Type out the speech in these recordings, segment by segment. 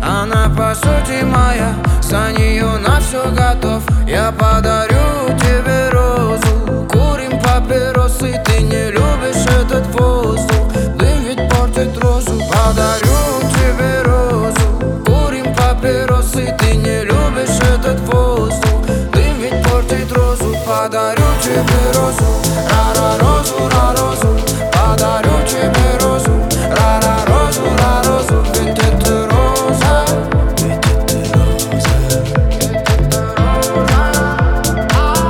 Она по сути моя, за нее на все готов. Я подарю тебе розу, курим папиросы. Ты не любишь этот воздух, дым ведь портит розу. Подарю тебе розу, курим папиросы. Ты не любишь этот воздух, дым ведь портит розу. Подарю тебе розу, ра-ра, розу, ра-розу. Подарю тебе розу, ра-ра, розу, ра-розу. Ведь это роза, ведь это роза, ведь это роза.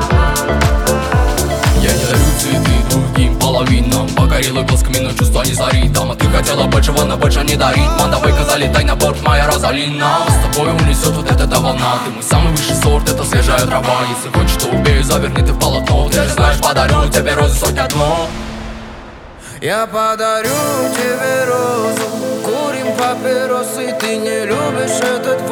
Я не дарю цветы другим половинам, покорила глазками, но чувства не зарит. Дама, ты хотела большего, но больше не дарит. Ман, давай залетай на борт, моя Розалина. С тобой унесет вот эта волна. Ты мой самый высший сорт, это свежая трава. Если хочешь, то убей, заверни ты в полотно. Ты же знаешь, подарю тебе розы сотня дно. Я подарю тебе розу, курим папиросы. Ты не любишь этот